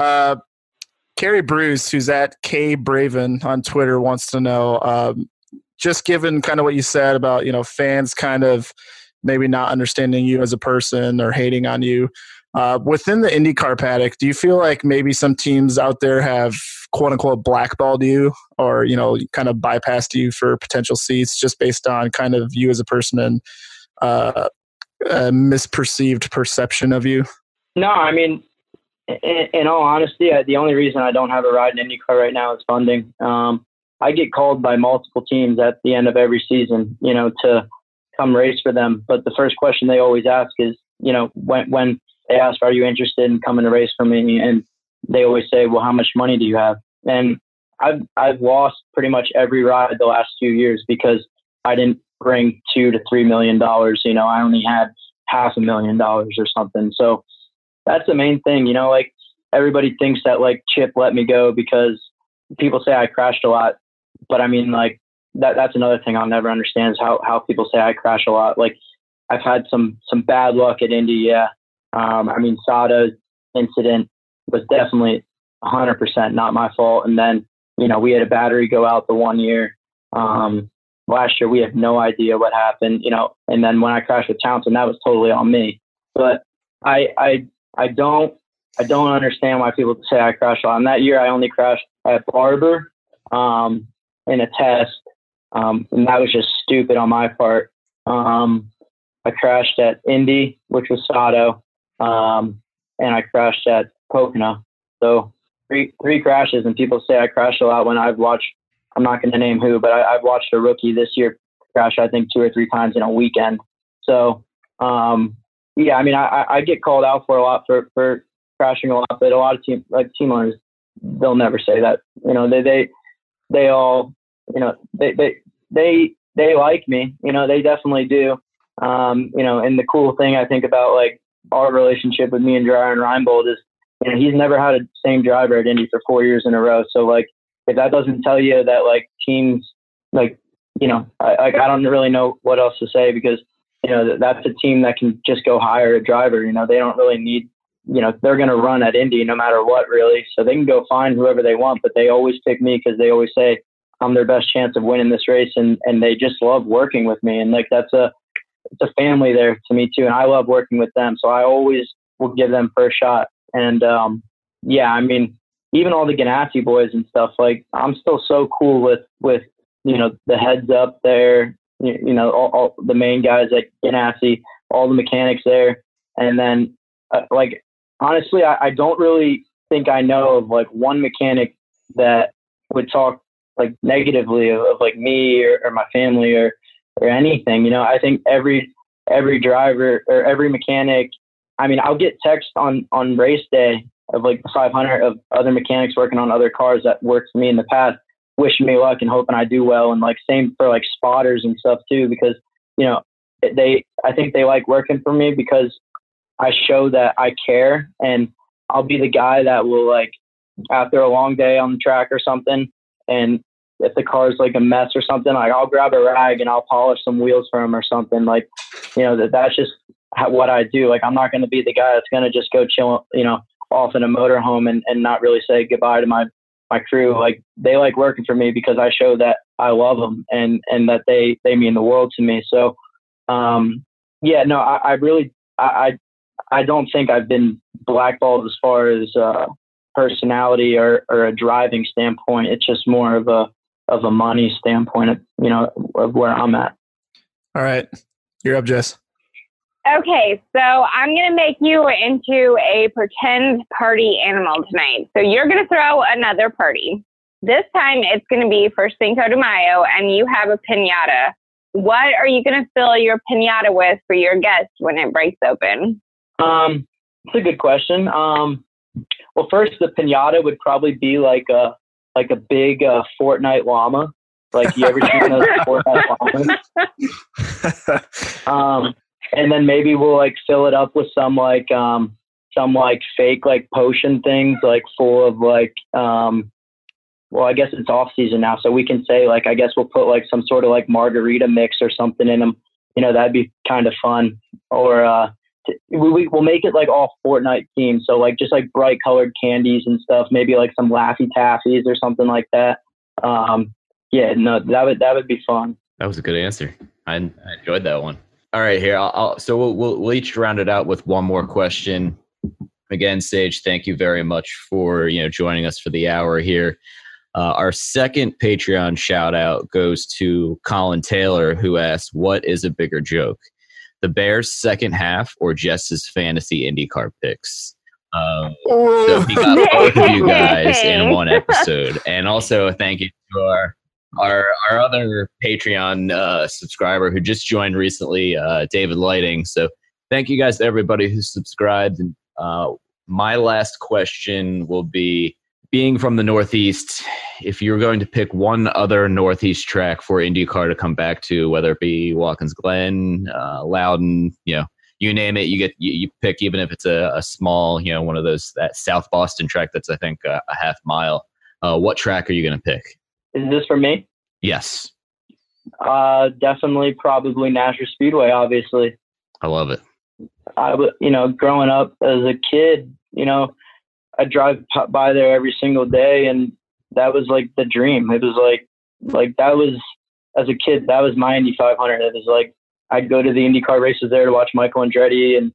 Carrie Bruce, who's at K Braven on Twitter, wants to know, just given kind of what you said about, fans kind of maybe not understanding you as a person or hating on you, within the IndyCar paddock, do you feel like maybe some teams out there have quote unquote blackballed you, or, kind of bypassed you for potential seats just based on kind of you as a person and a misperceived perception of you? No, I mean, in all honesty, the only reason I don't have a ride in IndyCar right now is funding. I get called by multiple teams at the end of every season, to come race for them. But the first question they always ask is, when they ask, are you interested in coming to race for me? And they always say, well, how much money do you have? And I've lost pretty much every ride the last few years because I didn't bring $2 to $3 million. I only had $500,000 or something. So that's the main thing. Like, everybody thinks that like Chip let me go because people say I crashed a lot. But I mean, like, that's another thing I'll never understand is how people say I crash a lot. Like, I've had some bad luck at Indy. Yeah. Sada's incident was definitely 100% not my fault. And then, we had a battery go out the 1 year. Last year, we have no idea what happened, and then when I crashed with Townsend, that was totally on me. But I don't understand why people say I crashed a lot. And that year, I only crashed at Barber, in a test. And that was just stupid on my part. I crashed at Indy, which was Sato. And I crashed at Pocono. So three crashes, and people say I crashed a lot when I've watched, I'm not going to name who, but I've watched a rookie this year crash, I think 2 or 3 times in a weekend. So, I get called out for a lot for crashing a lot, but a lot of team owners, they'll never say that. They all, they like me, they definitely do. And the cool thing I think about like our relationship with me and Dreyer and Reinbold is, he's never had a same driver at Indy for 4 years in a row. So like, if that doesn't tell you that like teams, like, I don't really know what else to say, because, that's a team that can just go hire a driver. They don't really need, they're going to run at Indy no matter what, really. So they can go find whoever they want, but they always pick me because they always say I'm their best chance of winning this race. And they just love working with me. And like, it's a family there to me too. And I love working with them. So I always will give them first shot. And, even all the Ganassi boys and stuff, like I'm still so cool with, the heads up there, all the main guys at Ganassi, all the mechanics there. And then honestly, I don't really think I know of like one mechanic that would talk like negatively of like me or my family or anything. I think every driver or every mechanic, I'll get text on race day of like 500 of other mechanics working on other cars that worked for me in the past. wishing me luck and hoping I do well. And like same for like spotters and stuff too, because, you know, I think they like working for me because I show that I care, and I'll be the guy that will, like, after a long day on the track or something, and if the car's like a mess or something, like I'll grab a rag and I'll polish some wheels for him or something. Like, you know, that's just what I do. Like, I'm not going to be the guy that's going to just go chill, you know, off in a motorhome and not really say goodbye to my crew. Like, they like working for me because I show that I love them and that they mean the world to me. So, yeah, no, I don't think I've been blackballed as far as personality or a driving standpoint. It's just more of a money standpoint, you know, of where I'm at. All right, you're up, Jess. Okay, so I'm going to make you into a pretend party animal tonight. So you're going to throw another party. This time it's going to be for Cinco de Mayo, and you have a piñata. What are you going to fill your piñata with for your guests when it breaks open? It's a good question. Well, first, the piñata would probably be like a big Fortnite llama. Like, you ever seen those Fortnite llamas? And then maybe we'll like fill it up with some fake like potion things, like full of like, well, I guess it's off season now, so we can say like, I guess we'll put like some sort of like margarita mix or something in them. You know, that'd be kind of fun. Or we'll make it like all Fortnite themed, so like just like bright colored candies and stuff. Maybe like some Laffy Taffies or something like that. Yeah, no, that would be fun. That was a good answer. I enjoyed that one. All right, here. So we'll each round it out with one more question. Again, Sage, thank you very much for joining us for the hour here. Our second Patreon shout out goes to Colin Taylor, who asked, "What is a bigger joke, the Bears' second half or Jess's fantasy IndyCar picks?" So he got both of you guys in one episode, and also thank you to our other Patreon subscriber who just joined recently, David Lighting. So thank you guys to everybody who subscribed. And my last question will be, being from the Northeast, if you're going to pick one other Northeast track for IndyCar to come back to, whether it be Watkins Glen, Loudon, you name it, you pick, even if it's a small, one of those, that South Boston track that's I think a half mile. What track are you going to pick? Is this for me? Yes. Definitely, probably Nashville Speedway, obviously. I love it. Growing up as a kid, I drive by there every single day, and that was like the dream. It was like that was, as a kid, that was my Indy 500. It was like, I'd go to the IndyCar races there to watch Michael Andretti, and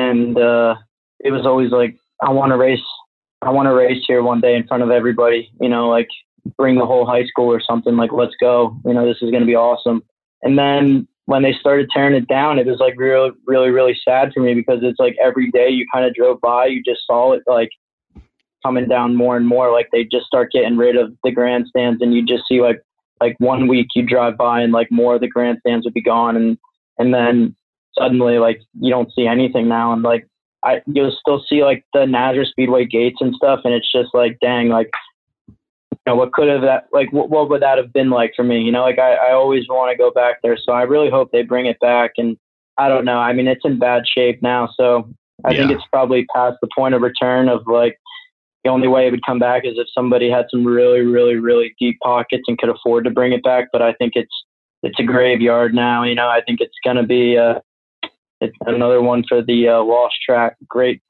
it was always like, I want to race here one day in front of everybody, like bring the whole high school or something, like, let's go, this is going to be awesome. And then when they started tearing it down, it was like really, really, really sad for me, because it's like every day you kind of drove by, you just saw it like coming down more and more. Like, they just start getting rid of the grandstands, and you just see like 1 week you drive by and like more of the grandstands would be gone. And then suddenly like you don't see anything now. And like, you'll still see like the Nashville Speedway gates and stuff. And it's just like, dang, like, what could have that, like, what would that have been like for me? Like I always want to go back there. So I really hope they bring it back. And I don't know. I mean, it's in bad shape now. So I think it's probably past the point of return of like, the only way it would come back is if somebody had some really, really, really deep pockets and could afford to bring it back. But I think it's a graveyard now. I think it's going to be it's another one for the lost track. Great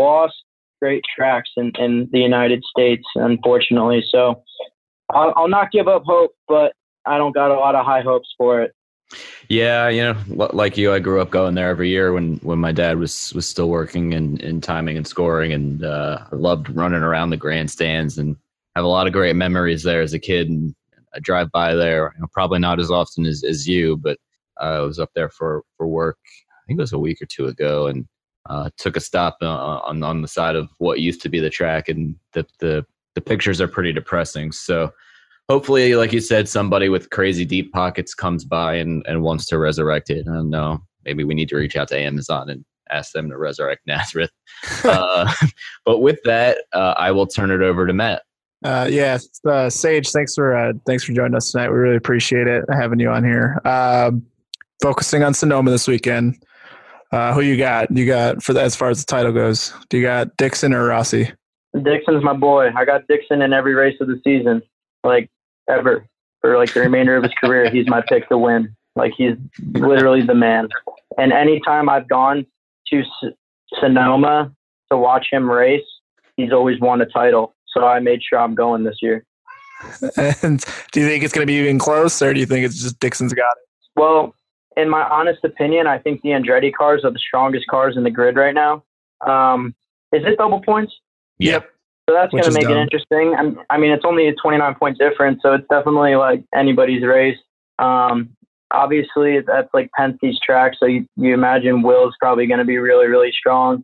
tracks in the United States, unfortunately. So I'll not give up hope, but I don't got a lot of high hopes for it. Yeah, like you, I grew up going there every year when my dad was still working in timing and scoring, and I loved running around the grandstands and have a lot of great memories there as a kid. And I drive by there, probably not as often as you, but I was up there for work. I think it was a week or two ago, and took a stop on the side of what used to be the track, and the pictures are pretty depressing. So hopefully, like you said, somebody with crazy deep pockets comes by and wants to resurrect it. I don't know. Maybe we need to reach out to Amazon and ask them to resurrect Nazareth. But with that, I will turn it over to Matt. Sage, thanks for joining us tonight. We really appreciate it having you on here. Focusing on Sonoma this weekend. Who you got? For that, as far as the title goes? Do you got Dixon or Rossi? Dixon's my boy. I got Dixon in every race of the season, like ever. For like the remainder of his career, he's my pick to win. Like he's literally the man. And anytime I've gone to Sonoma to watch him race, he's always won a title. So I made sure I'm going this year. And do you think it's going to be even close, or do you think it's just Dixon's got it? Well, in my honest opinion, I think the Andretti cars are the strongest cars in the grid right now. Is it double points? Yep. So that's going to make it interesting. I mean, it's only a 29-point difference, so it's definitely like anybody's race. Obviously, that's like Penske's track, so you imagine Will's probably going to be really, really strong.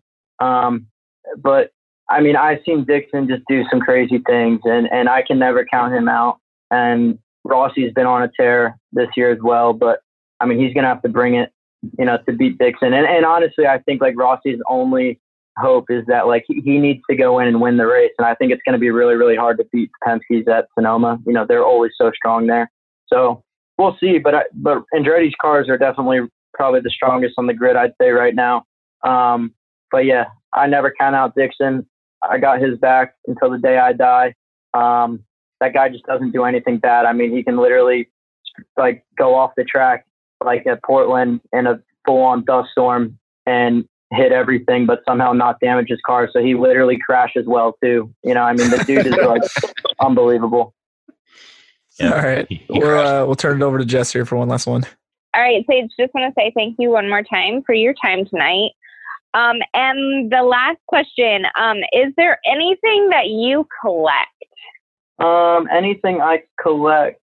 But, I mean, I've seen Dixon just do some crazy things, and I can never count him out. And Rossi's been on a tear this year as well, but, I mean, he's going to have to bring it, to beat Dixon. And honestly, I think, like, Rossi's only hope is that, like, he needs to go in and win the race. And I think it's going to be really, really hard to beat Penske's at Sonoma. They're always so strong there. So we'll see. But Andretti's cars are definitely probably the strongest on the grid, I'd say, right now. But, yeah, I never count out Dixon. I got his back until the day I die. That guy just doesn't do anything bad. I mean, he can literally, like, go off the track, like at Portland in a full-on dust storm and hit everything, but somehow not damage his car. So he literally crashes well too. I mean, the dude is like unbelievable. Yeah. All right. We'll turn it over to Jess here for one last one. All right, Sage, just want to say thank you one more time for your time tonight. And the last question, is there anything that you collect? Anything I collect?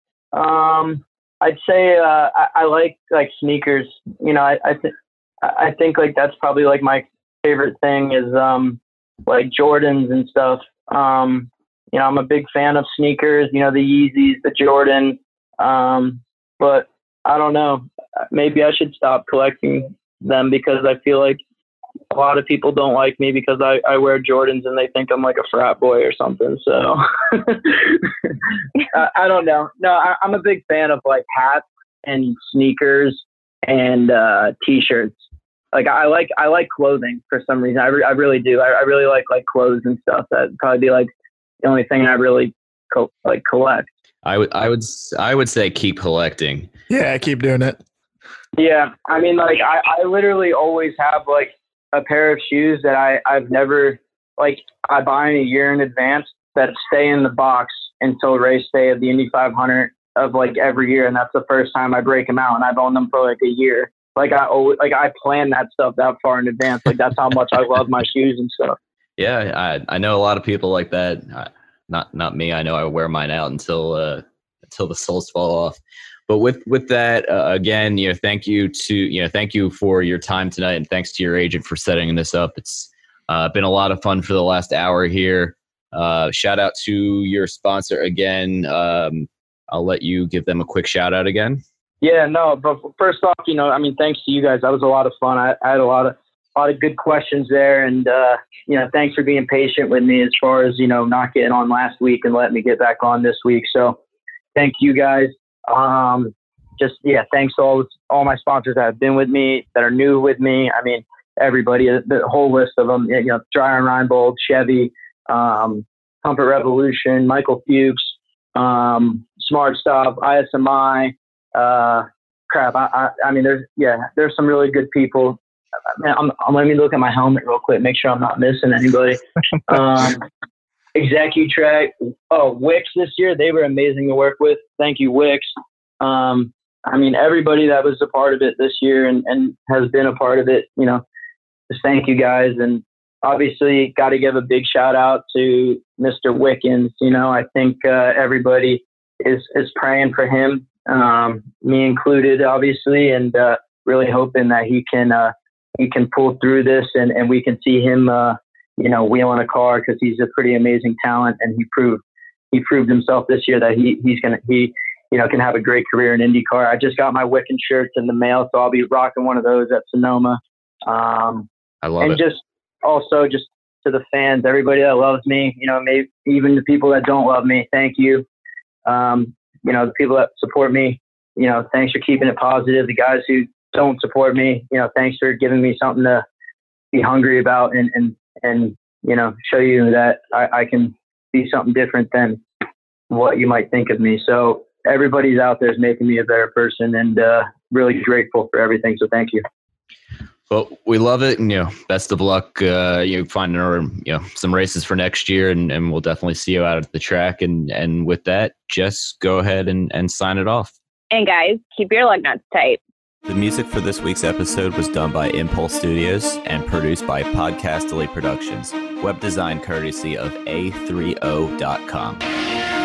I'd say I like sneakers. I think like that's probably like my favorite thing is like Jordans and stuff. I'm a big fan of sneakers, the Yeezys, the Jordan. But I don't know, maybe I should stop collecting them because I feel like a lot of people don't like me because I wear Jordans and they think I'm like a frat boy or something. So I don't know. No, I'm a big fan of like hats and sneakers and t-shirts. Like I like clothing for some reason. I really do. I really like clothes and stuff. That'd probably be like the only thing I really collect. I would say keep collecting. Yeah, keep doing it. Yeah, I mean, like I literally always have like a pair of shoes that I've never I buy in a year in advance that stay in the box until race day of the Indy 500 of like every year, and that's the first time I break them out, and I've owned them for like a year. I plan that stuff that far in advance. Like that's how much I love my shoes and stuff. Yeah, I know a lot of people like that. Not me. I know I wear mine out until the soles fall off. But with that, again, thank you for your time tonight, and thanks to your agent for setting this up. It's been a lot of fun for the last hour here. Shout out to your sponsor again. I'll let you give them a quick shout out again. Yeah, no, but first off, thanks to you guys. That was a lot of fun. I had a lot of good questions there, and thanks for being patient with me as far as not getting on last week and letting me get back on this week. So, thank you guys. Thanks to all my sponsors that have been with me, that are new with me. I mean, everybody, the whole list of them. Dreyer Reinbold, Chevy, Comfort Revolution, Michael Fuchs, Smart Stop, ISMI. There's some really good people. Let me look at my helmet real quick, make sure I'm not missing anybody. ExecuTrack. Wix this year, they were amazing to work with. Thank you, Wix. Everybody that was a part of it this year and has been a part of it, just thank you guys. And obviously got to give a big shout out to Mr. Wickens. I think everybody is praying for him, me included, obviously, and really hoping that he can pull through this and we can see him, wheeling a car, because he's a pretty amazing talent, and he proved himself this year that he can have a great career in IndyCar. I just got my Wickens shirts in the mail, so I'll be rocking one of those at Sonoma. I love it. And just to the fans, everybody that loves me, maybe even the people that don't love me, thank you. The people that support me, thanks for keeping it positive. The guys who don't support me, thanks for giving me something to be hungry about and show you that I can be something different than what you might think of me. So everybody's out there is making me a better person, and really grateful for everything. So thank you. Well, we love it, and best of luck. Finding some races for next year, and we'll definitely see you out at the track. And with that, Jess, go ahead and sign it off. And guys, keep your lug nuts tight. The music for this week's episode was done by Impulse Studios and produced by Podcastily Productions. Web design courtesy of A30.com.